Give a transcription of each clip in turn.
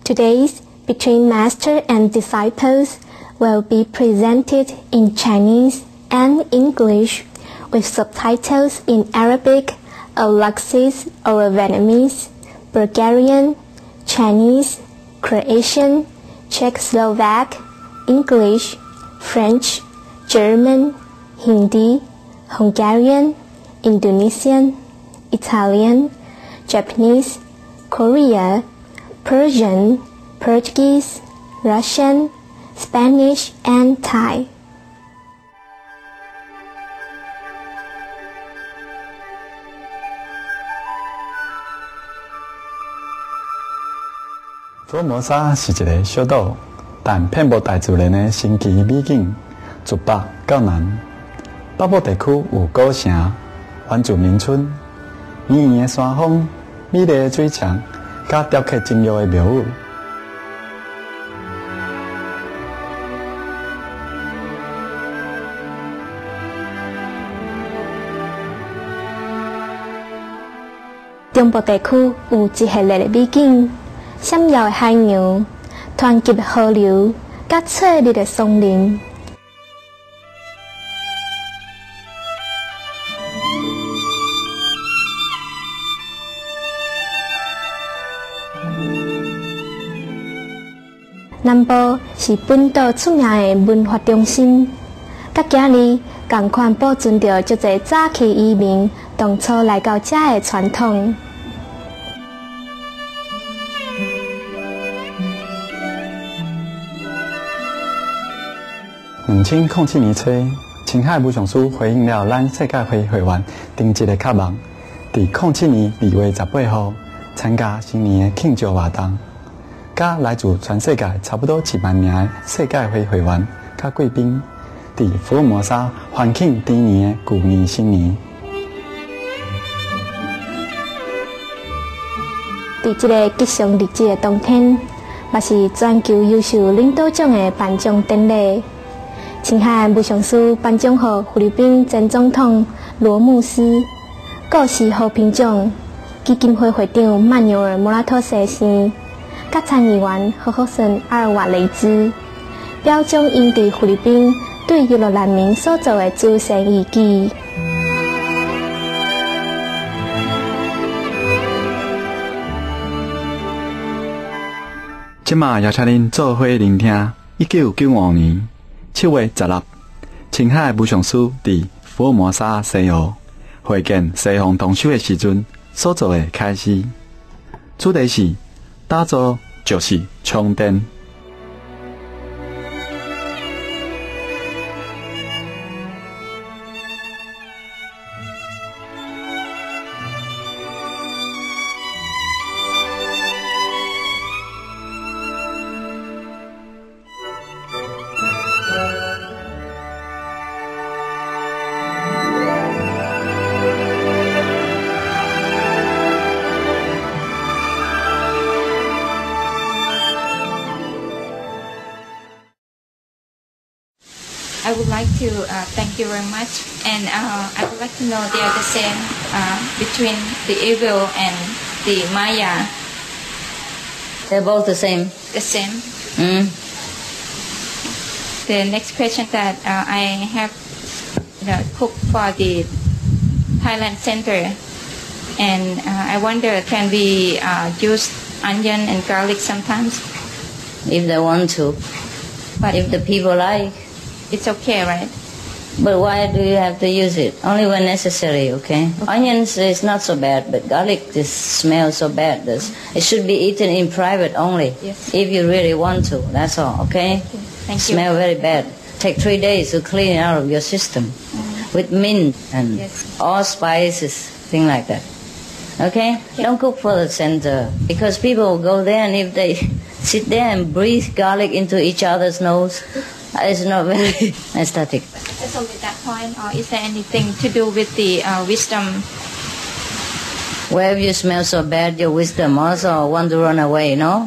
Today's Between Master and Disciples will be presented in Chinese and English with subtitles in Arabic, Aulacese or Vietnamese, Bulgarian, Chinese, Croatian, Czechoslovak, English, French, German, Hindi, Hungarian, Indonesian, Italian, Japanese, Korea, Persian, Portuguese, Russian, Spanish, and Thai. 佛摩沙是一个小岛，但遍布大自然的神奇美景，自北到南。北部地区有古城、原住民村、圆圆的山峰、美丽的水墙，甲雕刻精妙的庙宇。 中部地区有一系列的美景，闪耀的海洋、湍急的河流、甲翠绿的松林。南部是本岛出名的文化中心，甲今日同款保存着足侪早期移民当初来到这的传统。 2007年初，青海武雄书回应了咱世界会会员丁一的渴望，伫2007年2月18号参加新年的庆祝活动，甲来自全世界差不多7万名的世界会会员甲贵宾，伫福尔摩沙欢庆猪年的旧年新年。 伫这个吉祥日子的当天，也是全球优秀领导奖的颁奖典礼。青海武雄书颁奖予菲律宾前总统罗姆斯，故事和平奖基金会会长曼纽尔·莫拉托先生，甲参议员何霍森·阿尔瓦雷兹，表彰因伫菲律宾对越南难民所做的慈善义举。 即马邀请恁做伙聆听1995年7月16日，青海武雄书伫福尔摩沙西湖会见西方同修的时阵所做的开始。主题是打造就是充电。 I would like to thank you very much, and I would like to know they are the same between the evil and the Maya. They're both the same. The same. Mm. The next question that I have cooked for the Thailand Center, and I wonder, can we use onion and garlic sometimes? If they want to, But if the people like. it's okay, right? But why do you have to use it? Only when necessary, okay? Onions is not so bad, but garlic just smells so bad. It should be eaten in private only. Yes. If you really want to, that's all, okay? Thank you. Smell very bad. Take 3 days to clean it out of your system. With mint and all spices, things like that. Okay? Don't cook for the center, because people will go there, and if they sit there and breathe garlic into each other's nose, it's not very aesthetic. So with that point, or is there anything to do with the wisdom? Wherever you smell so bad, your wisdom also want to run away, no?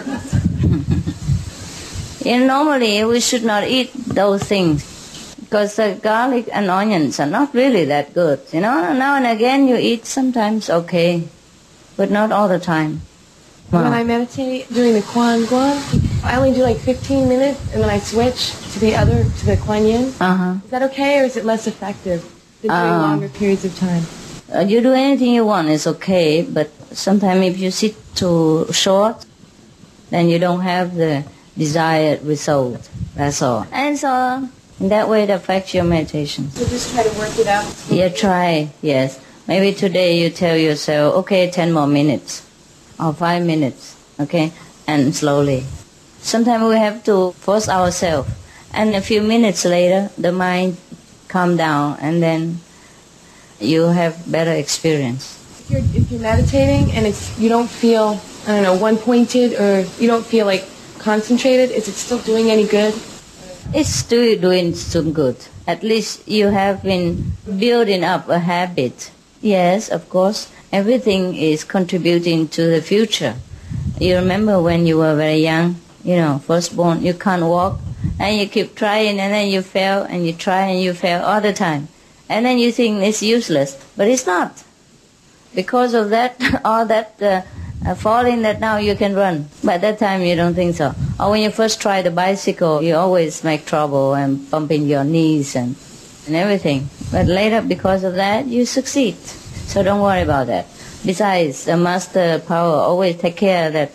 Normally we should not eat those things, because the garlic and onions are not really that good. Now and again you eat sometimes, okay, but not all the time. When I meditate doing the Quan Guan, I only do like 15 minutes and then I switch to the Kuan Yin. Is that okay or is it less effective than doing longer periods of time? You do anything you want, it's okay, but sometimes if you sit too short, then you don't have the desired result. That's all. And so in that way it affects your meditation. So just try to work it out. Yeah, try, yes. Maybe today you tell yourself, okay, 10 more minutes or 5 minutes, okay, and slowly. Sometimes we have to force ourselves, and a few minutes later the mind calm down, and then you have better experience. If you're meditating and you don't feel, I don't know, one-pointed or you don't feel like concentrated, is it still doing any good? It's still doing some good. At least you have been building up a habit. Yes, of course, everything is contributing to the future. You remember when you were very young, first born, you can't walk, and you keep trying, and then you fail, and you try, and you fail all the time. And then you think it's useless, but it's not. Because of that, all that falling, that now you can run. By that time, you don't think so. Or when you first try the bicycle, you always make trouble and bumping your knees and everything. But later, because of that, you succeed. So don't worry about that. Besides, the master power always take care that,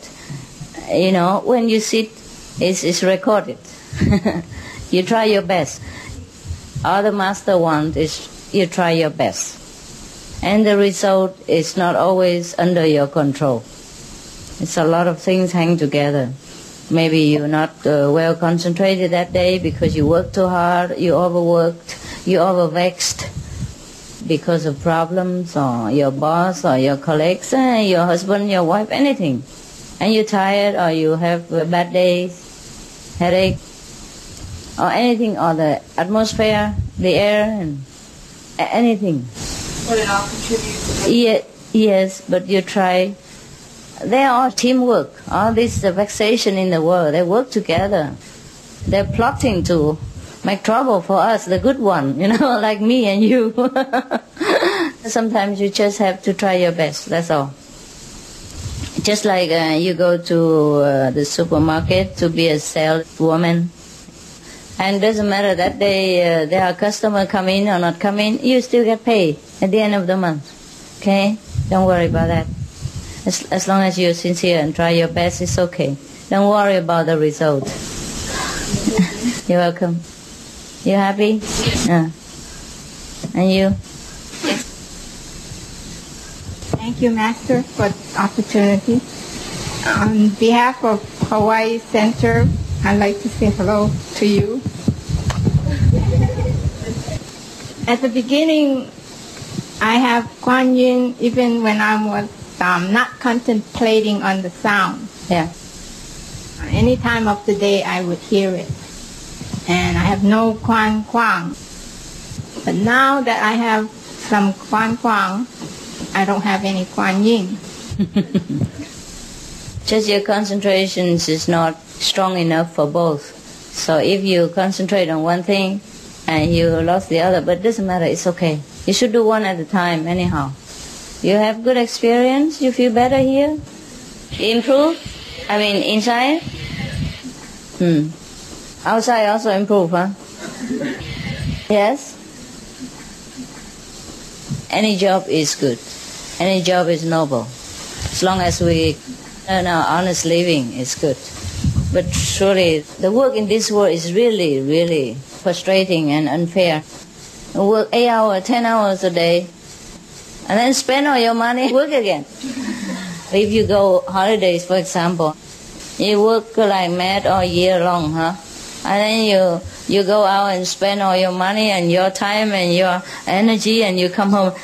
when you sit, it's recorded. You try your best. All the master wants is you try your best. And the result is not always under your control. It's a lot of things hang together. Maybe you're not well concentrated that day because you worked too hard, you overworked, you overvexed because of problems or your boss or your colleagues, your husband, your wife, anything. And you're tired or you have bad days, headache, or anything, or the atmosphere, the air, and anything. But it all contributes. Yes, but you try. They are teamwork. All this vexation in the world, they work together. They're plotting to make trouble for us, the good one, like me and you. Sometimes you just have to try your best, that's all. Just like you go to the supermarket to be a saleswoman, and doesn't matter that day there are customers come in or not come in, you still get paid at the end of the month. Okay? Don't worry about that. As long as you're sincere and try your best, it's okay. Don't worry about the result. You're welcome. You happy? Yeah. And you? Yes. Thank you, Master, for the opportunity. On behalf of Hawaii Center, I'd like to say hello to you. At the beginning, I have Kuan Yin even when I was not contemplating on the sound. Yeah. Any time of the day I would hear it. And I have no Kuan Kwang. But now that I have some Kuan Kwang, I don't have any Kuan Yin. Just your concentration is not strong enough for both. So if you concentrate on one thing and you lost the other, but it doesn't matter, it's okay. You should do one at a time anyhow. You have good experience, you feel better here? Improve? I mean inside? Outside also improve, huh? Yes? Any job is good. Any job is noble. As long as we earn our honest living, it's good. But surely the work in this world is really, really frustrating and unfair. You work 8 hours, 10 hours a day, and then spend all your money, work again. If you go holidays, for example, you work like mad all year long, huh? And then you go out and spend all your money and your time and your energy, and you come home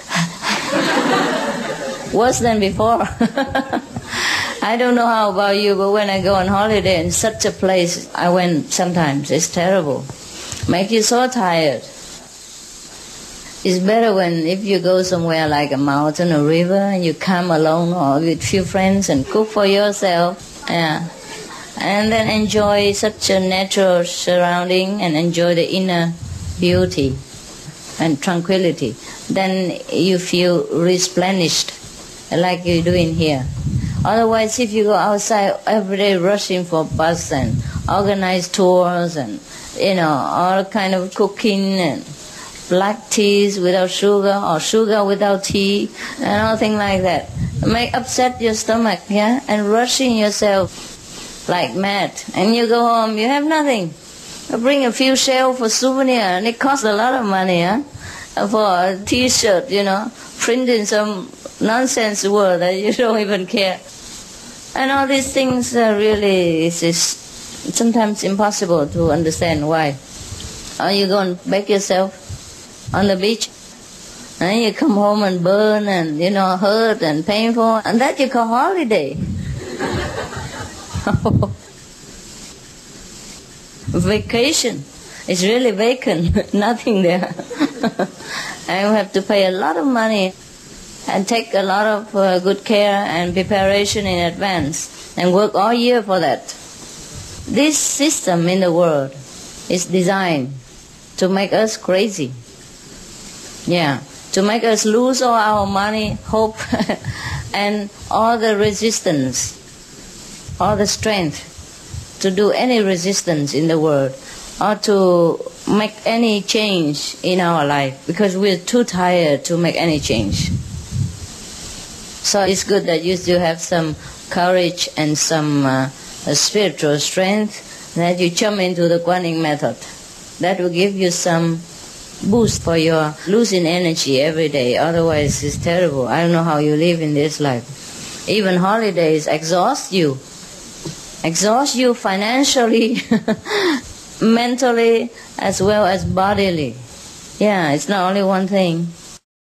worse than before. I don't know how about you, but when I go on holiday in such a place, I went sometimes, it's terrible. Make you so tired. It's better if you go somewhere like a mountain or river and you come alone or with few friends and cook for yourself. Yeah. And then enjoy such a natural surrounding and enjoy the inner beauty and tranquility. Then you feel replenished like you're doing here. Otherwise, if you go outside every day rushing for bus and organized tours and, all kind of cooking and black teas without sugar or sugar without tea and all things like that, may upset your stomach, yeah, and rushing yourself like mad. And you go home, you have nothing. You bring a few shells for souvenir, and it costs a lot of money, huh? For a T-shirt, printing some nonsense word that you don't even care. And all these things really is sometimes impossible to understand why. Or you go and bake yourself on the beach, and you come home and burn and, hurt and painful, and that you call holiday. Vacation. It's really vacant, nothing there. And you have to pay a lot of money and take a lot of good care and preparation in advance and work all year for that. This system in the world is designed to make us crazy. Yeah, to make us lose all our money, hope, and all the resistance, all the strength to do any resistance in the world or to make any change in our life, because we're too tired to make any change. So it's good that you still have some courage and some spiritual strength, that you jump into the Kuan Yin method. That will give you some boost for your losing energy every day. Otherwise, it's terrible. I don't know how you live in this life. Even holidays exhaust you financially, mentally, as well as bodily. Yeah, it's not only one thing.